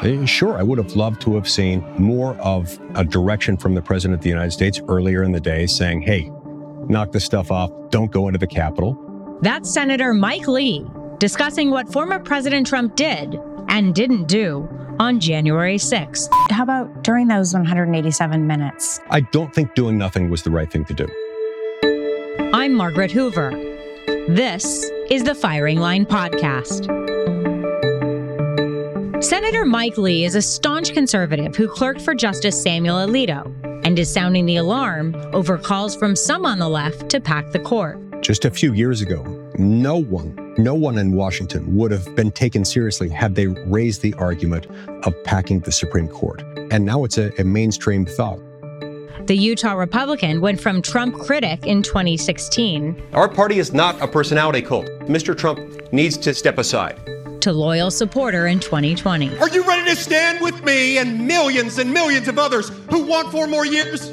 Sure, I would have loved to have seen more of a direction from the President of the United States earlier in the day saying, hey, knock this stuff off, don't go into the Capitol. That's Senator Mike Lee discussing what former President Trump did and didn't do on January 6th. How about during those 187 minutes? I don't think doing nothing was the right thing to do. I'm Margaret Hoover. This is the Firing Line Podcast. Senator Mike Lee is a staunch conservative who clerked for Justice Samuel Alito and is sounding the alarm over calls from some on the left to pack the court. Just a few years ago, no one in Washington would have been taken seriously had they raised the argument of packing the Supreme Court. And now it's a mainstream thought. The Utah Republican went from Trump critic in 2016. Our party is not a personality cult. Mr. Trump needs to step aside. To loyal supporter in 2020. Are you ready to stand with me and millions of others who want 4 more years?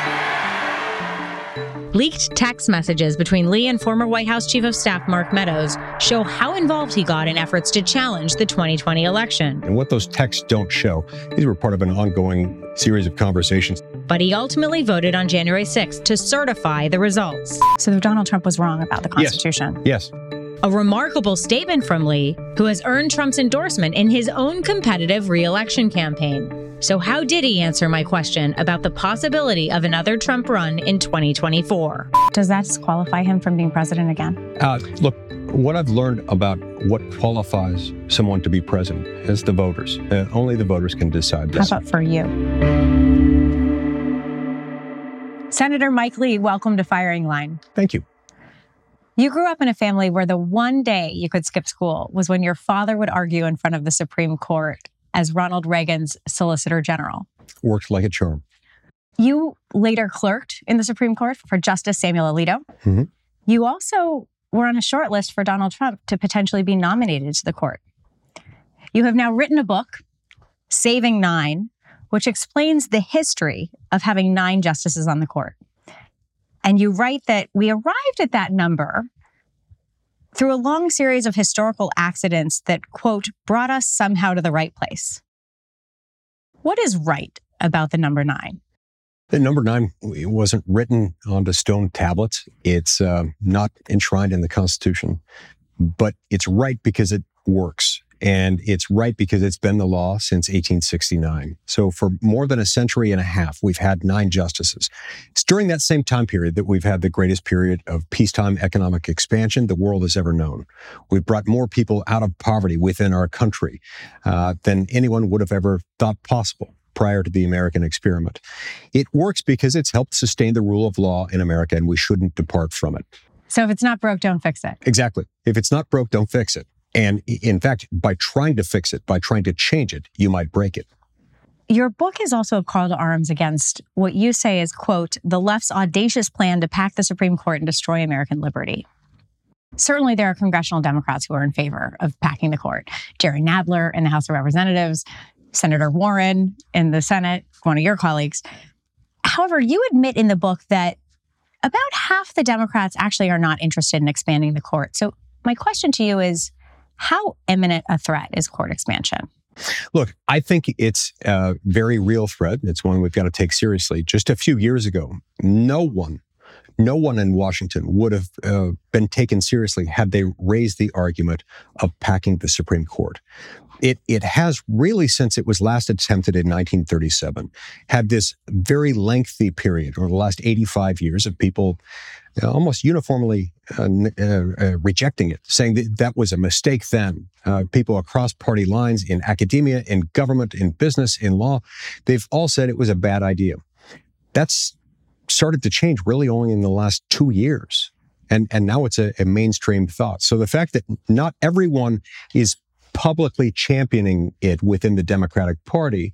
Leaked text messages between Lee and former White House Chief of Staff Mark Meadows show how involved he got in efforts to challenge the 2020 election. And what those texts don't show, these were part of an ongoing series of conversations. But he ultimately voted on January 6th to certify the results. So Donald Trump was wrong about the Constitution. Yes. A remarkable statement from Lee, who has earned Trump's endorsement in his own competitive re-election campaign. So how did he answer my question about the possibility of another Trump run in 2024? Does that disqualify him from being president again? Look, what I've learned about what qualifies someone to be president is the voters. Only the voters can decide this. How about for you? Senator Mike Lee, welcome to Firing Line. Thank you. You grew up in a family where the one day you could skip school was when your father would argue in front of the Supreme Court as Ronald Reagan's Solicitor General. Worked like a charm. You later clerked in the Supreme Court for Justice Samuel Alito. Mm-hmm. You also were on a short list for Donald Trump to potentially be nominated to the court. You have now written a book, Saving Nine, which explains the history of having 9 justices on the court. And you write that we arrived at that number through a long series of historical accidents that, quote, brought us somehow to the right place. What is right about the number 9? The number 9 wasn't written onto stone tablets. It's not enshrined in the Constitution, but it's right because it works. And it's right because it's been the law since 1869. So for more than a century and a half, we've had 9 justices. It's during that same time period that we've had the greatest period of peacetime economic expansion the world has ever known. We've brought more people out of poverty within our country than anyone would have ever thought possible prior to the American experiment. It works because it's helped sustain the rule of law in America, and we shouldn't depart from it. So if it's not broke, don't fix it. Exactly. If it's not broke, don't fix it. And in fact, by trying to fix it, by trying to change it, you might break it. Your book is also a call to arms against what you say is, quote, the left's audacious plan to pack the Supreme Court and destroy American liberty. Certainly, there are congressional Democrats who are in favor of packing the court. Jerry Nadler in the House of Representatives, Senator Warren in the Senate, one of your colleagues. However, you admit in the book that about half the Democrats actually are not interested in expanding the court. So my question to you is, how imminent a threat is court expansion? Look, I think it's a very real threat. It's one we've got to take seriously. Just a few years ago, no one in Washington would have been taken seriously had they raised the argument of packing the Supreme Court. It has really, since it was last attempted in 1937, had this very lengthy period over the last 85 years of people almost uniformly rejecting it, saying that that was a mistake then. People across party lines in academia, in government, in business, in law, they've all said it was a bad idea. That's started to change really only in the last 2 years. And now it's a mainstream thought. So the fact that not everyone is publicly championing it within the Democratic Party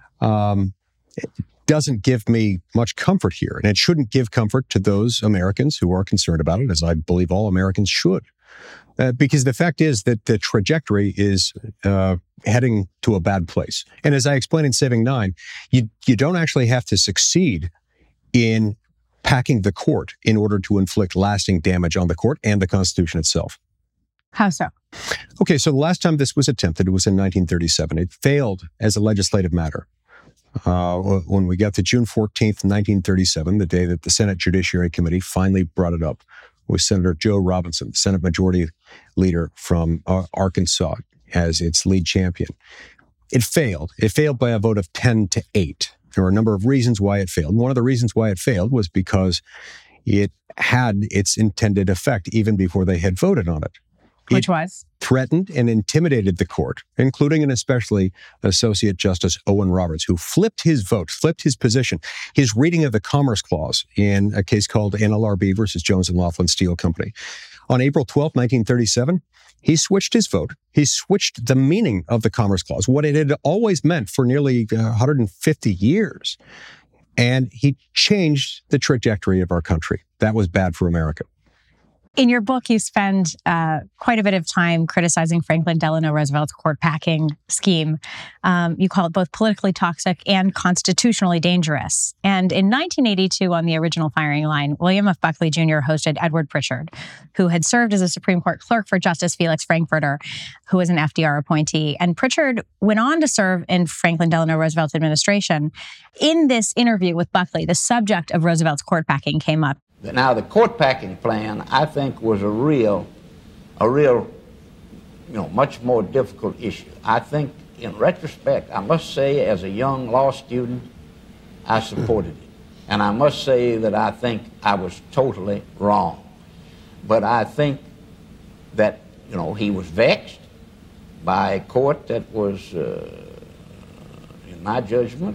doesn't give me much comfort here. And it shouldn't give comfort to those Americans who are concerned about it, as I believe all Americans should. Because the fact is that the trajectory is heading to a bad place. And as I explained in Saving Nine, you don't actually have to succeed in packing the court in order to inflict lasting damage on the court and the Constitution itself. How so? Okay, so the last time this was attempted, it was in 1937. It failed as a legislative matter. When we got to June 14th, 1937, the day that the Senate Judiciary Committee finally brought it up, was Senator Joe Robinson, the Senate Majority Leader from Arkansas, as its lead champion. It failed. It failed by a vote of 10-8. There were a number of reasons why it failed. One of the reasons why it failed was because it had its intended effect even before they had voted on it. Which was? Threatened and intimidated the court, including and especially Associate Justice Owen Roberts, who flipped his vote, flipped his position, his reading of the Commerce Clause in a case called NLRB versus Jones and Laughlin Steel Company. On April 12, 1937, he switched his vote. He switched the meaning of the Commerce Clause, what it had always meant for nearly 150 years. And he changed the trajectory of our country. That was bad for America. In your book, you spend quite a bit of time criticizing Franklin Delano Roosevelt's court packing scheme. You call it both politically toxic and constitutionally dangerous. And in 1982, on the original firing line, William F. Buckley Jr. hosted Edward Pritchard, who had served as a Supreme Court clerk for Justice Felix Frankfurter, who was an FDR appointee. And Pritchard went on to serve in Franklin Delano Roosevelt's administration. In this interview with Buckley, the subject of Roosevelt's court packing came up. Now, the court packing plan, I think, was a real, much more difficult issue. I think, in retrospect, I must say, as a young law student, I supported it. And I must say that I think I was totally wrong. But I think that, he was vexed by a court that was, in my judgment,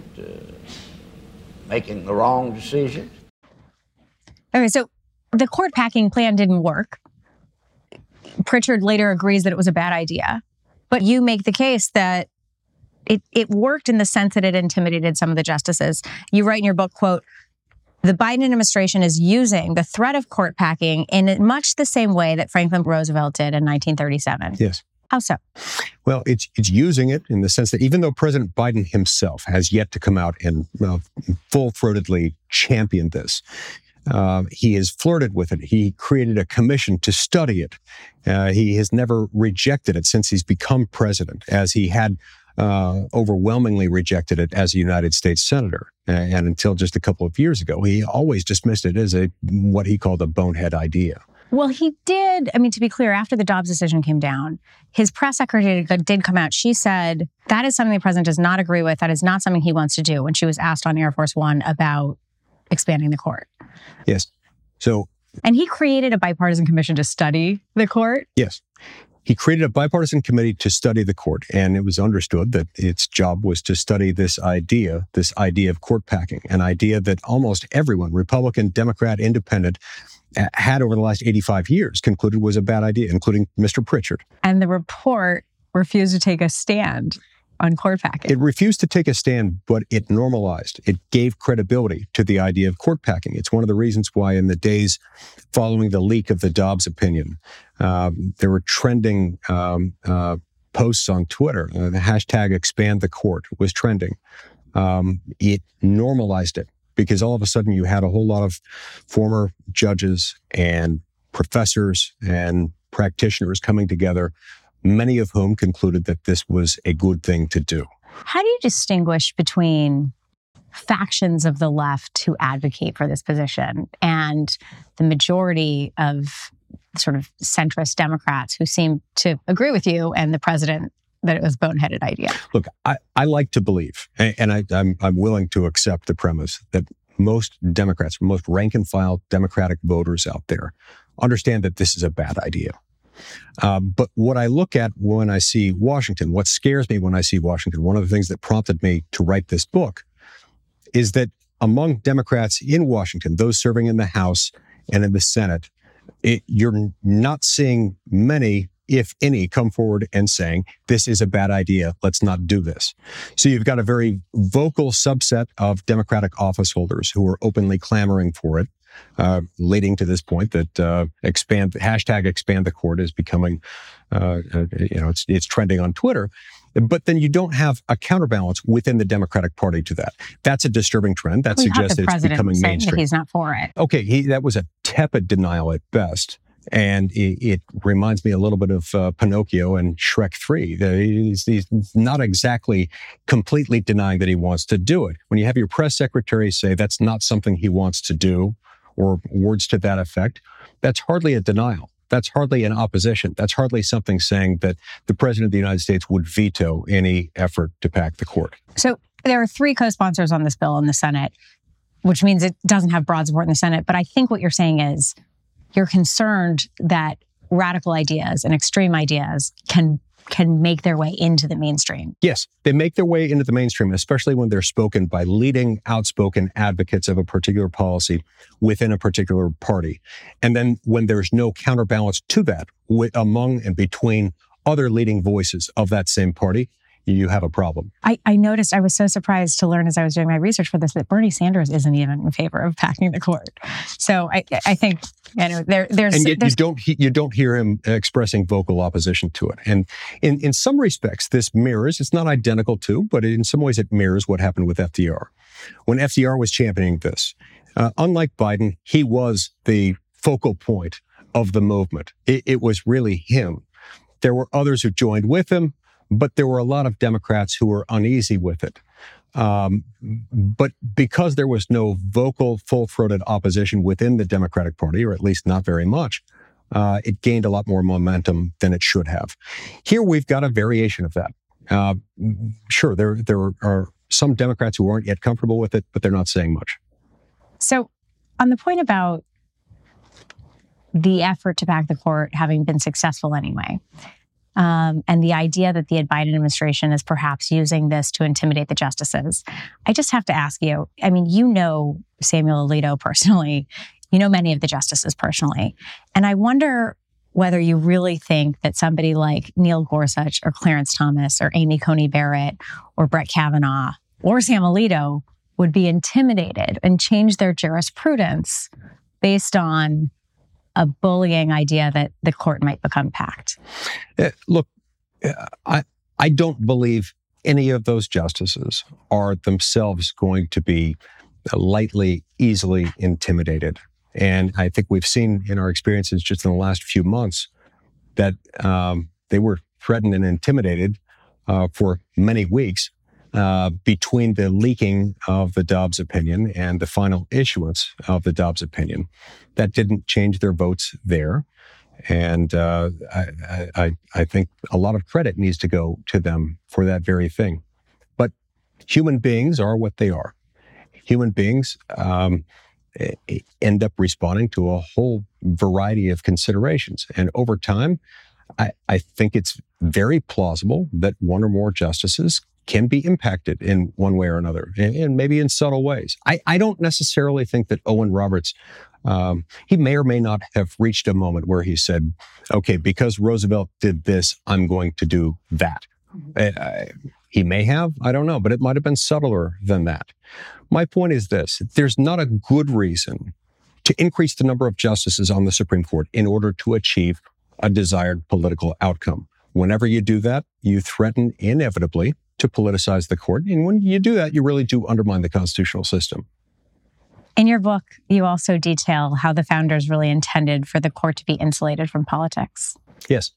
making the wrong decisions. Okay, so the court packing plan didn't work. Pritchard later agrees that it was a bad idea. But you make the case that it worked in the sense that it intimidated some of the justices. You write in your book, quote, "The Biden administration is using the threat of court packing in much the same way that Franklin Roosevelt did in 1937. Yes. How so? Well, it's using it in the sense that even though President Biden himself has yet to come out and full-throatedly champion this, he has flirted with it. He created a commission to study it. He has never rejected it since he's become president, as he had overwhelmingly rejected it as a United States senator. And until just a couple of years ago, he always dismissed it as what he called a bonehead idea. Well, he did. I mean, to be clear, after the Dobbs decision came down, his press secretary did come out. She said that is something the president does not agree with. That is not something he wants to do, when she was asked on Air Force One about expanding the court. Yes. And he created a bipartisan commission to study the court? Yes. He created a bipartisan committee to study the court, and it was understood that its job was to study this idea of court packing, an idea that almost everyone, Republican, Democrat, Independent, had over the last 85 years concluded was a bad idea, including Mr. Pritchard. And the report refused to take a stand on court packing. It refused to take a stand, but it normalized. It gave credibility to the idea of court packing. It's one of the reasons why in the days following the leak of the Dobbs opinion, there were trending posts on Twitter. The hashtag expand the court was trending. It normalized it because all of a sudden you had a whole lot of former judges and professors and practitioners coming together, many of whom concluded that this was a good thing to do. How do you distinguish between factions of the left who advocate for this position and the majority of sort of centrist Democrats who seem to agree with you and the president that it was a boneheaded idea? Look, I like to believe, and I'm willing to accept the premise that most Democrats, most rank and file Democratic voters out there understand that this is a bad idea. But what I look at when I see Washington, what scares me when I see Washington, one of the things that prompted me to write this book is that among Democrats in Washington, those serving in the House and in the Senate, you're not seeing many, if any, come forward and saying, this is a bad idea, let's not do this. So you've got a very vocal subset of Democratic office holders who are openly clamoring for it. Leading to this point that hashtag expand the court is becoming, it's trending on Twitter. But then you don't have a counterbalance within the Democratic Party to that. That's a disturbing trend. That suggests that it's becoming mainstream. That he's not for it. Okay, that was a tepid denial at best. And it reminds me a little bit of Pinocchio and Shrek 3. He's not exactly completely denying that he wants to do it. When you have your press secretary say that's not something he wants to do, or words to that effect, that's hardly a denial. That's hardly an opposition. That's hardly something saying that the President of the United States would veto any effort to pack the court. So there are 3 co-sponsors on this bill in the Senate, which means it doesn't have broad support in the Senate. But I think what you're saying is you're concerned that radical ideas and extreme ideas can make their way into the mainstream. Yes, they make their way into the mainstream, especially when they're spoken by leading, outspoken advocates of a particular policy within a particular party. And then when there's no counterbalance to that among and between other leading voices of that same party, you have a problem. I noticed, I was so surprised to learn as I was doing my research for this, that Bernie Sanders isn't even in favor of packing the court. So I think, there's... And yet you don't hear him expressing vocal opposition to it. And in some respects, this mirrors, it's not identical to, but in some ways it mirrors what happened with FDR. When FDR was championing this, unlike Biden, he was the focal point of the movement. It was really him. There were others who joined with him, but there were a lot of Democrats who were uneasy with it. But because there was no vocal, full-throated opposition within the Democratic Party, or at least not very much, it gained a lot more momentum than it should have. Here we've got a variation of that. Sure, there are some Democrats who aren't yet comfortable with it, but they're not saying much. So on the point about the effort to pack the court having been successful anyway, and the idea that the Biden administration is perhaps using this to intimidate the justices. I just have to ask you, I mean, you know Samuel Alito personally, you know many of the justices personally, and I wonder whether you really think that somebody like Neil Gorsuch or Clarence Thomas or Amy Coney Barrett or Brett Kavanaugh or Sam Alito would be intimidated and change their jurisprudence based on a bullying idea that the court might become packed. Look, I don't believe any of those justices are themselves going to be lightly, easily intimidated. And I think we've seen in our experiences just in the last few months that they were threatened and intimidated for many weeks between the leaking of the Dobbs opinion and the final issuance of the Dobbs opinion. That didn't change their votes there. And I think a lot of credit needs to go to them for that very thing. But human beings are what they are. Human beings end up responding to a whole variety of considerations. And over time, I think it's very plausible that one or more justices can be impacted in one way or another, and maybe in subtle ways. I don't necessarily think that Owen Roberts, he may or may not have reached a moment where he said, okay, because Roosevelt did this, I'm going to do that. He may have, I don't know, but it might have been subtler than that. My point is this: there's not a good reason to increase the number of justices on the Supreme Court in order to achieve a desired political outcome. Whenever you do that, you threaten inevitably to politicize the court. And when you do that, you really do undermine the constitutional system. In your book, you also detail how the founders really intended for the court to be insulated from politics. Yes.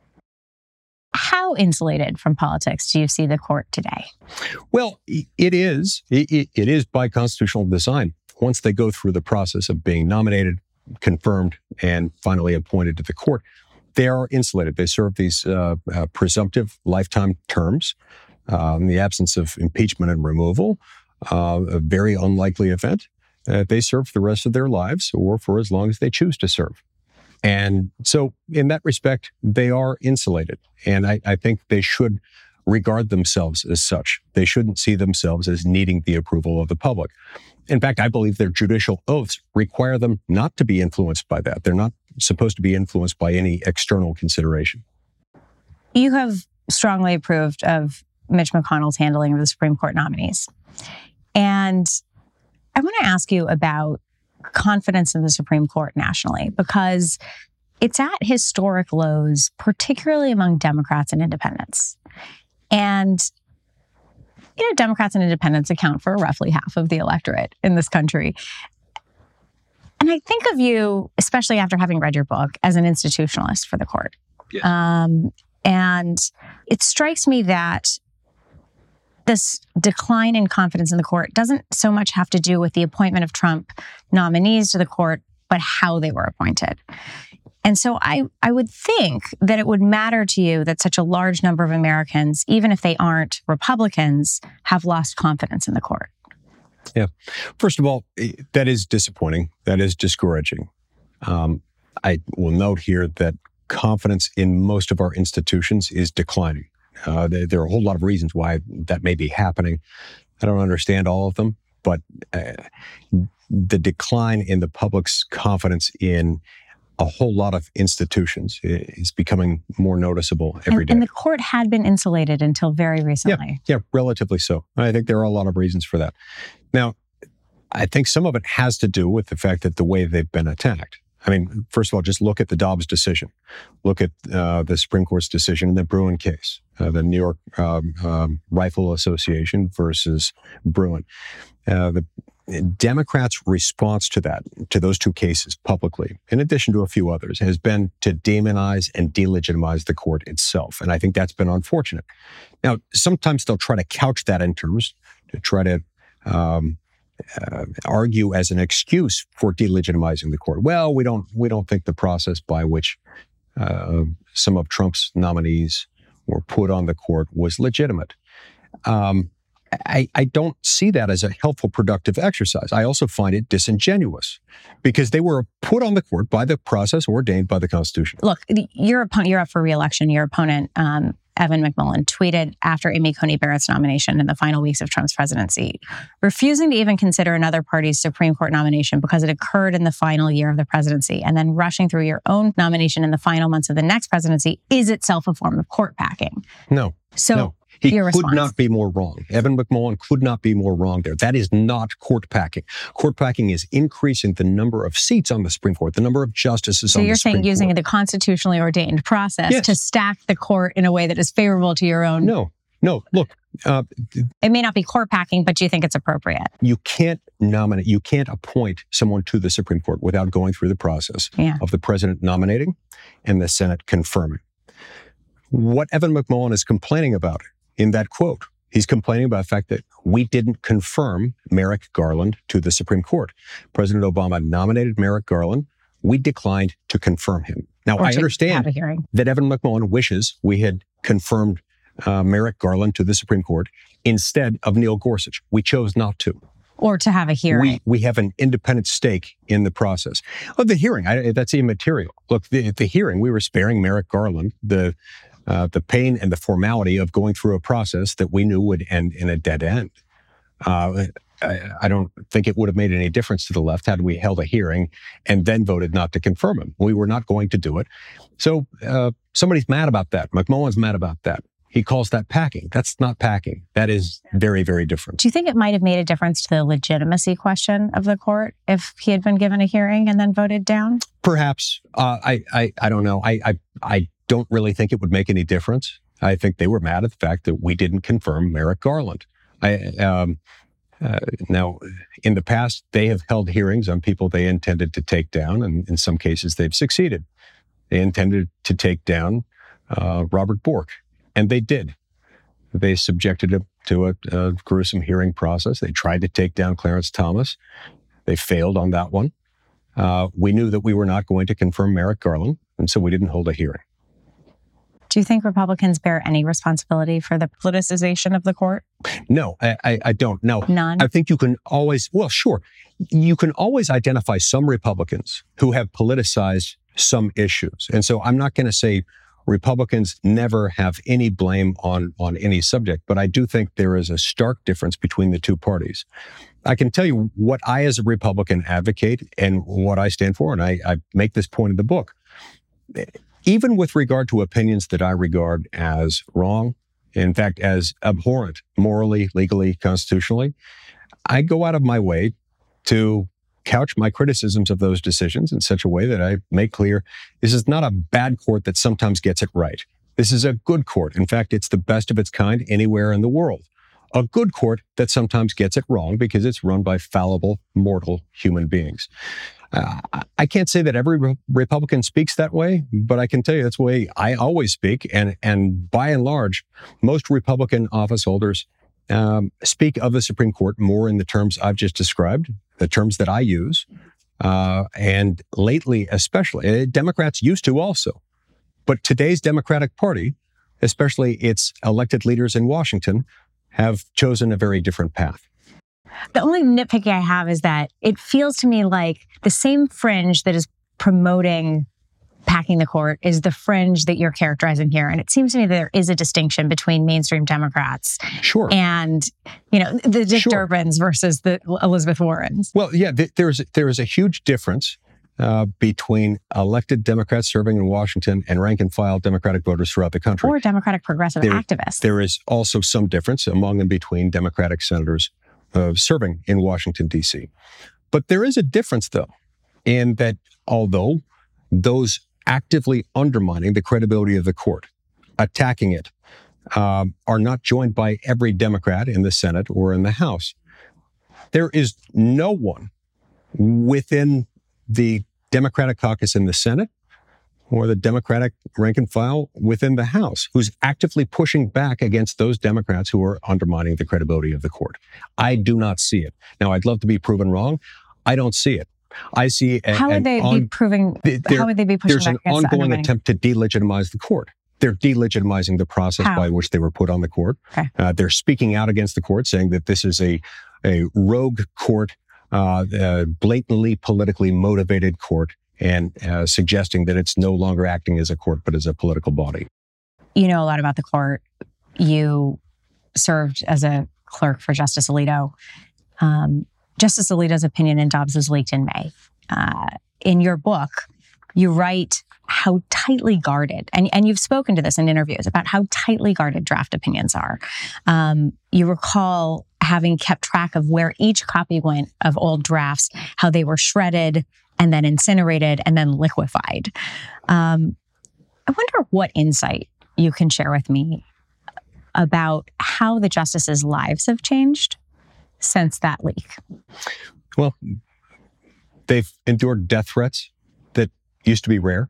How insulated from politics do you see the court today? Well, it is by constitutional design. Once they go through the process of being nominated, confirmed, and finally appointed to the court, they are insulated. They serve these presumptive lifetime terms. In the absence of impeachment and removal, a very unlikely event, they serve for the rest of their lives or for as long as they choose to serve. And so in that respect, they are insulated. And I think they should regard themselves as such. They shouldn't see themselves as needing the approval of the public. In fact, I believe their judicial oaths require them not to be influenced by that. They're not supposed to be influenced by any external consideration. You have strongly approved of Mitch McConnell's handling of the Supreme Court nominees. And I want to ask you about confidence in the Supreme Court nationally, because it's at historic lows, particularly among Democrats and independents. And, Democrats and independents account for roughly half of the electorate in this country. And And I think of you, especially after having read your book, as an institutionalist for the court. Yes. And it strikes me that this decline in confidence in the court doesn't so much have to do with the appointment of Trump nominees to the court, but how they were appointed. And so I would think that it would matter to you that such a large number of Americans, even if they aren't Republicans, have lost confidence in the court. Yeah. First of all, that is disappointing. That is discouraging. I will note here that confidence in most of our institutions is declining. There are a whole lot of reasons why that may be happening. I don't understand all of them, but the decline in the public's confidence in a whole lot of institutions is becoming more noticeable every day. And the court had been insulated until very recently. Yeah, relatively so. I think there are a lot of reasons for that. Now, I think some of it has to do with the fact that the way they've been attacked. I mean, first of all, just look at the Dobbs decision. Look at the Supreme Court's decision in the Bruen case, the New York Rifle Association versus Bruen. The Democrats' response to those two cases publicly, in addition to a few others, has been to demonize and delegitimize the court itself. And I think that's been unfortunate. Now, sometimes they'll try to couch that in terms to try to argue as an excuse for delegitimizing the court. Well, we don't think the process by which some of Trump's nominees were put on the court was legitimate. I don't see that as a helpful, productive exercise. I also find it disingenuous because they were put on the court by the process ordained by the Constitution. Look, you're up for re-election. Your opponent, Evan McMullin, tweeted after Amy Coney Barrett's nomination in the final weeks of Trump's presidency, refusing to even consider another party's Supreme Court nomination because it occurred in the final year of the presidency, and then rushing through your own nomination in the final months of the next presidency is itself a form of court packing. No. He could not be more wrong. Evan McMullin could not be more wrong there. That is not court packing. Court packing is increasing the number of seats on the Supreme Court, the number of justices on the Supreme Court. So you're saying using the constitutionally ordained process to stack the court in a way that is favorable to your own? No. Look. It may not be court packing, but do you think it's appropriate? You can't appoint someone to the Supreme Court without going through the process of the president nominating and the Senate confirming. What Evan McMullin is complaining about in that quote, he's complaining about the fact that we didn't confirm Merrick Garland to the Supreme Court. President Obama nominated Merrick Garland. We declined to confirm him. Now, I understand that Evan McMullin wishes we had confirmed Merrick Garland to the Supreme Court instead of Neil Gorsuch. We chose not to. Or to have a hearing. We have an independent stake in the process. Oh, the hearing, that's immaterial. Look, the hearing, we were sparing Merrick Garland the pain and the formality of going through a process that we knew would end in a dead end. I don't think it would have made any difference to the left had we held a hearing and then voted not to confirm him. We were not going to do it. So somebody's mad about that. McMullin's mad about that. He calls that packing. That's not packing. That is very, very different. Do you think it might have made a difference to the legitimacy question of the court if he had been given a hearing and then voted down? Perhaps. I don't know. I don't really think it would make any difference. I think they were mad at the fact that we didn't confirm Merrick Garland. Now, in the past, they have held hearings on people they intended to take down, and in some cases, they've succeeded. They intended to take down Robert Bork, and they did. They subjected him to a gruesome hearing process. They tried to take down Clarence Thomas. They failed on that one. We knew that we were not going to confirm Merrick Garland, and so we didn't hold a hearing. Do you think Republicans bear any responsibility for the politicization of the court? No, I don't. No. None? I think you can always, well, sure. You can always identify some Republicans who have politicized some issues. And so I'm not going to say Republicans never have any blame on any subject, but I do think there is a stark difference between the two parties. I can tell you what I as a Republican advocate and what I stand for, and I make this point in the book. Even with regard to opinions that I regard as wrong, in fact, as abhorrent, morally, legally, constitutionally, I go out of my way to couch my criticisms of those decisions in such a way that I make clear this is not a bad court that sometimes gets it right. This is a good court. In fact, it's the best of its kind anywhere in the world. a good court that sometimes gets it wrong because it's run by fallible, mortal human beings. I can't say that every Republican speaks that way, but I can tell you that's the way I always speak. And by and large, most Republican office holders speak of the Supreme Court more in the terms I've just described, the terms that I use. And lately, especially, Democrats used to also. But today's Democratic Party, especially its elected leaders in Washington, have chosen a very different path. The only nitpick I have is that it feels to me like the same fringe that is promoting packing the court is the fringe that you're characterizing here. And it seems to me that there is a distinction between mainstream Democrats and, the Dick Durbins versus the Elizabeth Warrens. Well, yeah, there is a huge difference between elected Democrats serving in Washington and rank and file Democratic voters throughout the country. Or Democratic progressive activists. There is also some difference among and between Democratic senators serving in Washington, D.C. But there is a difference, though, in that although those actively undermining the credibility of the court, attacking it, are not joined by every Democrat in the Senate or in the House, there is no one within the Democratic caucus in the Senate or the Democratic rank and file within the House who's actively pushing back against those Democrats who are undermining the credibility of the court. I do not see it. Now, I'd love to be proven wrong. I don't see it. I see how would they be pushing back against there's an ongoing attempt to delegitimize the court. They're delegitimizing the process by which they were put on the court. Okay. They're speaking out against the court, saying that this is a rogue court, blatantly politically motivated court, and suggesting that it's no longer acting as a court, but as a political body. You know a lot about the court. You served as a clerk for Justice Alito. Justice Alito's opinion in Dobbs was leaked in May. In your book, you write how tightly guarded, and you've spoken to this in interviews about how tightly guarded draft opinions are. You recall having kept track of where each copy went of old drafts, how they were shredded and then incinerated and then liquefied. I wonder what insight you can share with me about how the justices' lives have changed since that leak. Well, they've endured death threats that used to be rare.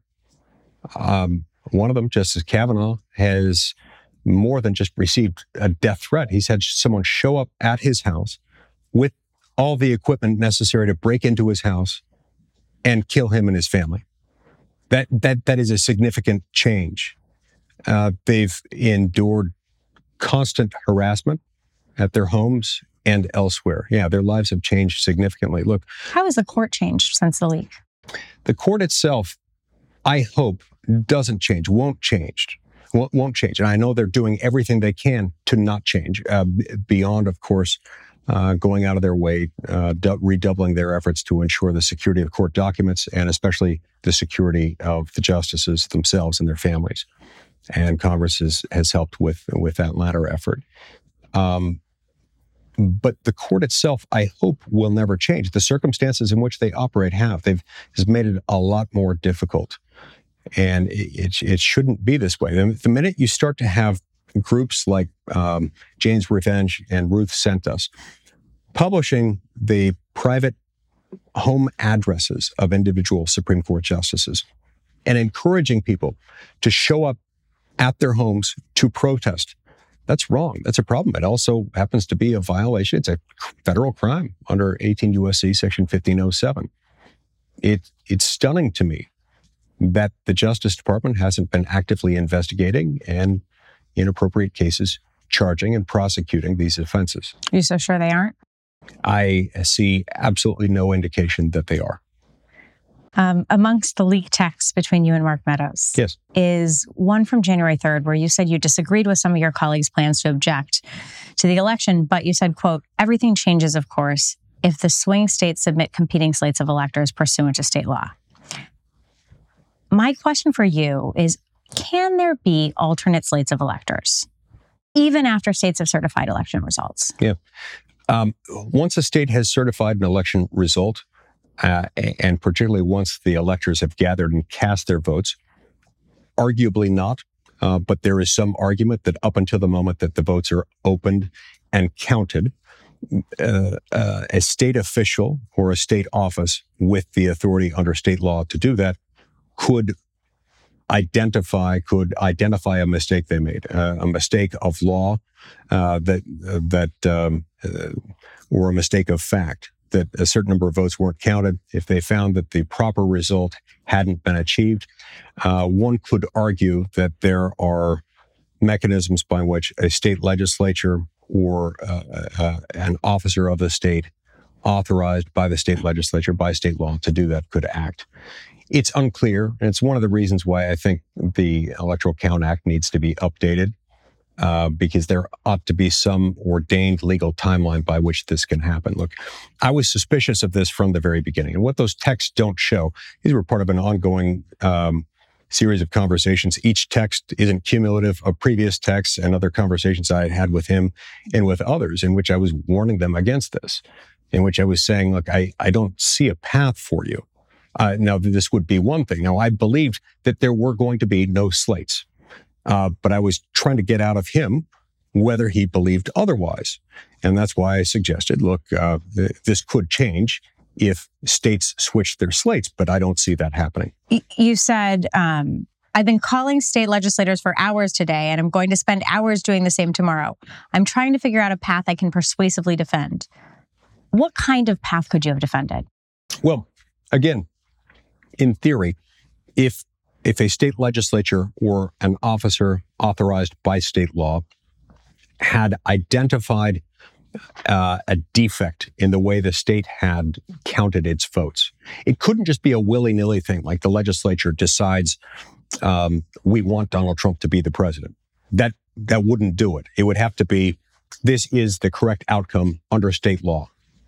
One of them, Justice Kavanaugh, has more than just received a death threat. He's had someone show up at his house with all the equipment necessary to break into his house and kill him and his family. That is a significant change. They've endured constant harassment at their homes and elsewhere. Yeah, their lives have changed significantly. Look, how has the court changed since the leak? The court itself, I hope, doesn't change, won't change. And I know they're doing everything they can to not change, beyond, of course, going out of their way, redoubling their efforts to ensure the security of court documents and especially the security of the justices themselves and their families. And Congress has helped with that latter effort. But the court itself, I hope, will never change. The circumstances in which they operate has made it a lot more difficult. And it shouldn't be this way. The minute you start to have groups like Jane's Revenge and Ruth Sent Us publishing the private home addresses of individual Supreme Court justices and encouraging people to show up at their homes to protest, that's wrong. That's a problem. It also happens to be a violation. It's a federal crime under 18 U.S.C. Section 1507. It's stunning to me that the Justice Department hasn't been actively investigating and, in appropriate cases, charging and prosecuting these offenses. Are you so sure they aren't? I see absolutely no indication that they are. Amongst the leaked texts between you and Mark Meadows, yes, is one from January 3rd, where you said you disagreed with some of your colleagues' plans to object to the election, but you said, quote, "Everything changes, of course, if the swing states submit competing slates of electors pursuant to state law." My question for you is, can there be alternate slates of electors, even after states have certified election results? Yeah. Once a state has certified an election result, and particularly once the electors have gathered and cast their votes, arguably not, but there is some argument that up until the moment that the votes are opened and counted, a state official or a state office with the authority under state law to do that could identify a mistake they made, a mistake of law, or a mistake of fact, that a certain number of votes weren't counted. If they found that the proper result hadn't been achieved, one could argue that there are mechanisms by which a state legislature or an officer of the state authorized by the state legislature by state law to do that could act. It's unclear, and it's one of the reasons why I think the Electoral Count Act needs to be updated, because there ought to be some ordained legal timeline by which this can happen. Look, I was suspicious of this from the very beginning, and what those texts don't show, these were part of an ongoing series of conversations. Each text isn't cumulative of previous texts and other conversations I had had with him and with others in which I was warning them against this, in which I was saying, look, I don't see a path for you. Now, this would be one thing. Now, I believed that there were going to be no slates, but I was trying to get out of him whether he believed otherwise. And that's why I suggested, look, this could change if states switch their slates, but I don't see that happening. You said, I've been calling state legislators for hours today, and I'm going to spend hours doing the same tomorrow. I'm trying to figure out a path I can persuasively defend. What kind of path could you have defended? Well, again, in theory, if a state legislature or an officer authorized by state law had identified a defect in the way the state had counted its votes, it couldn't just be a willy-nilly thing like the legislature decides we want Donald Trump to be the president. That wouldn't do it. It would have to be, this is the correct outcome under state law.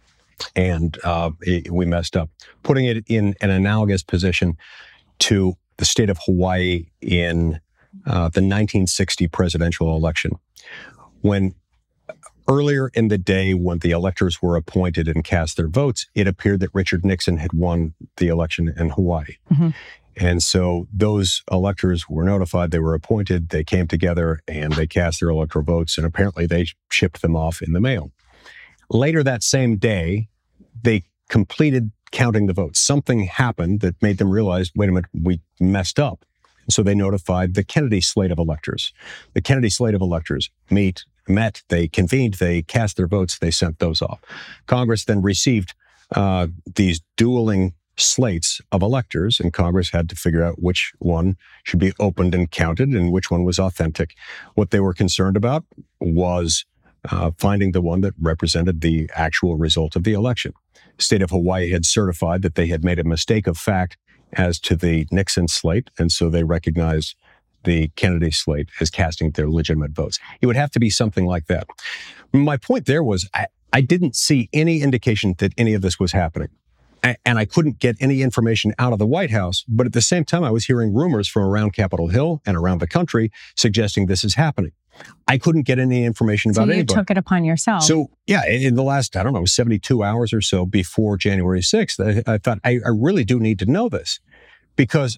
And we messed up. Putting it in an analogous position to the state of Hawaii in the 1960 presidential election, when earlier in the day, when the electors were appointed and cast their votes, it appeared that Richard Nixon had won the election in Hawaii. Mm-hmm. And so those electors were notified, they were appointed, they came together and they cast their electoral votes, and apparently they shipped them off in the mail. Later that same day, they completed counting the votes. Something happened that made them realize, wait a minute, we messed up. So they notified the Kennedy slate of electors. The Kennedy slate of electors met, they convened, they cast their votes, they sent those off. Congress then received these dueling slates of electors, and Congress had to figure out which one should be opened and counted and which one was authentic. What they were concerned about was finding the one that represented the actual result of the election. The state of Hawaii had certified that they had made a mistake of fact as to the Nixon slate, and so they recognized the Kennedy slate as casting their legitimate votes. It would have to be something like that. My point there was I didn't see any indication that any of this was happening. And I couldn't get any information out of the White House, but at the same time, I was hearing rumors from around Capitol Hill and around the country suggesting this is happening. I couldn't get any information about anybody. So you took it upon yourself. So, yeah, in the last, 72 hours or so before January 6th, I thought, I really do need to know this, because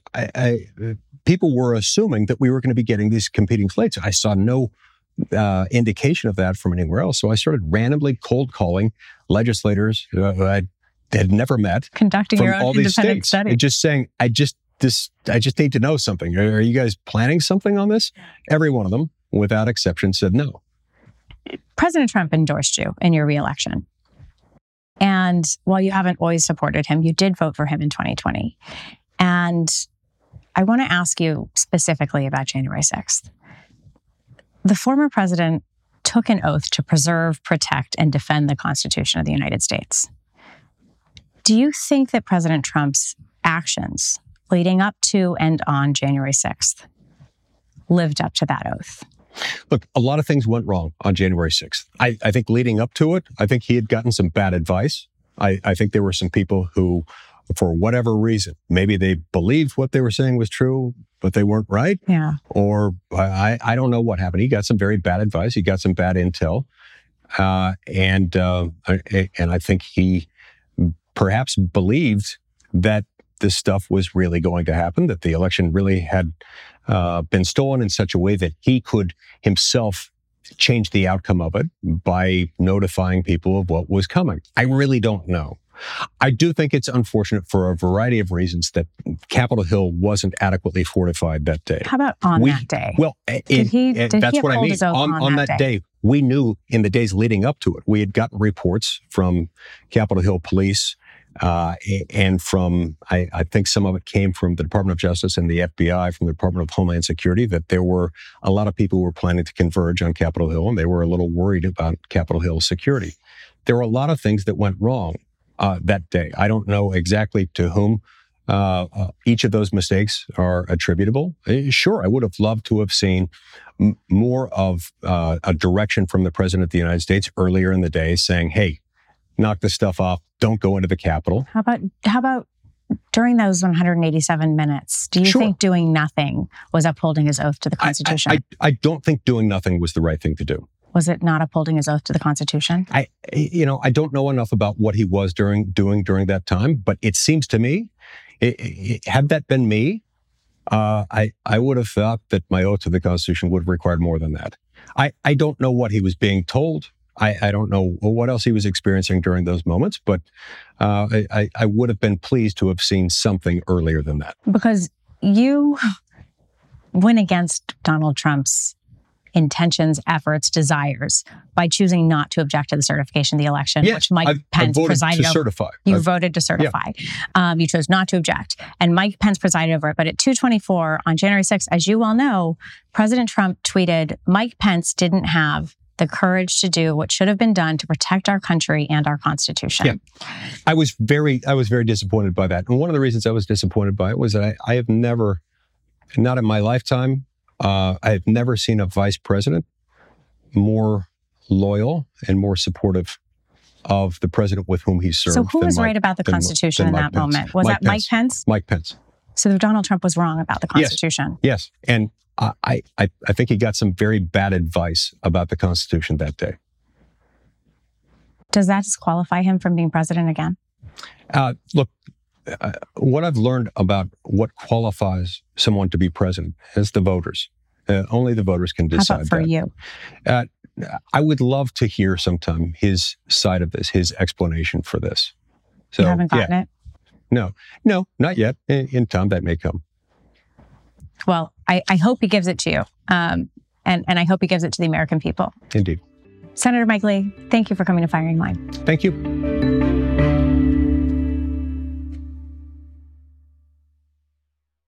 people were assuming that we were going to be getting these competing slates. I saw no indication of that from anywhere else. So I started randomly cold calling legislators who I had never met, conducting from your own all these independent states, study, and just saying, I just need to know something. Are you guys planning something on this? Every one of them, without exception, said no. President Trump endorsed you in your reelection. And while you haven't always supported him, you did vote for him in 2020. And I want to ask you specifically about January 6th. The former president took an oath to preserve, protect, and defend the Constitution of the United States. Do you think that President Trump's actions leading up to and on January 6th lived up to that oath? Look, a lot of things went wrong on January 6th. I think leading up to it, I think he had gotten some bad advice. I think there were some people who, for whatever reason, maybe they believed what they were saying was true, but they weren't right. Yeah. Or I don't know what happened. He got some very bad advice. He got some bad intel. And I think he perhaps believed that this stuff was really going to happen, that the election really had been stolen in such a way that he could himself change the outcome of it by notifying people of what was coming. I really don't know. I do think it's unfortunate for a variety of reasons that Capitol Hill wasn't adequately fortified that day. How about on that day? Well, did he that's what I uphold mean. his oath On that day, we knew in the days leading up to it, we had gotten reports from Capitol Hill Police and from, I think some of it came from the Department of Justice and the FBI, from the Department of Homeland Security, that there were a lot of people who were planning to converge on Capitol Hill, and they were a little worried about Capitol Hill security. There were a lot of things that went wrong that day. I don't know exactly to whom each of those mistakes are attributable. Sure, I would have loved to have seen more of a direction from the President of the United States earlier in the day saying, hey, knock this stuff off, don't go into the Capitol. How about during those 187 minutes, do you think doing nothing was upholding his oath to the Constitution? I don't think doing nothing was the right thing to do. Was it not upholding his oath to the Constitution? I don't know enough about what he was doing during that time, but it seems to me, had that been me, I would have thought that my oath to the Constitution would have required more than that. I don't know what he was being told. I don't know what else he was experiencing during those moments, but I would have been pleased to have seen something earlier than that. Because you went against Donald Trump's intentions, efforts, desires by choosing not to object to the certification of the election, which Mike Pence presided over. Certify. You voted to certify. Yeah. You chose not to object. And Mike Pence presided over it. But at 2:24 on January 6th, as you well know, President Trump tweeted, Mike Pence didn't have the courage to do what should have been done to protect our country and our Constitution. Yeah. I was very disappointed by that. And one of the reasons I was disappointed by it was that I have never, not in my lifetime, I have never seen a vice president more loyal and more supportive of the president with whom he served. So who was right about the Constitution in that moment? Was that Mike Pence? Mike Pence. So Donald Trump was wrong about the Constitution? Yes. And I think he got some very bad advice about the Constitution that day. Does that disqualify him from being president again? Look, what I've learned about what qualifies someone to be president is the voters. Only the voters can decide. How about for you? I would love to hear sometime his side of this, his explanation for this. So, you haven't gotten it? No, not yet. In time, that may come. Well, I hope he gives it to you. And I hope he gives it to the American people. Indeed. Senator Mike Lee, thank you for coming to Firing Line. Thank you.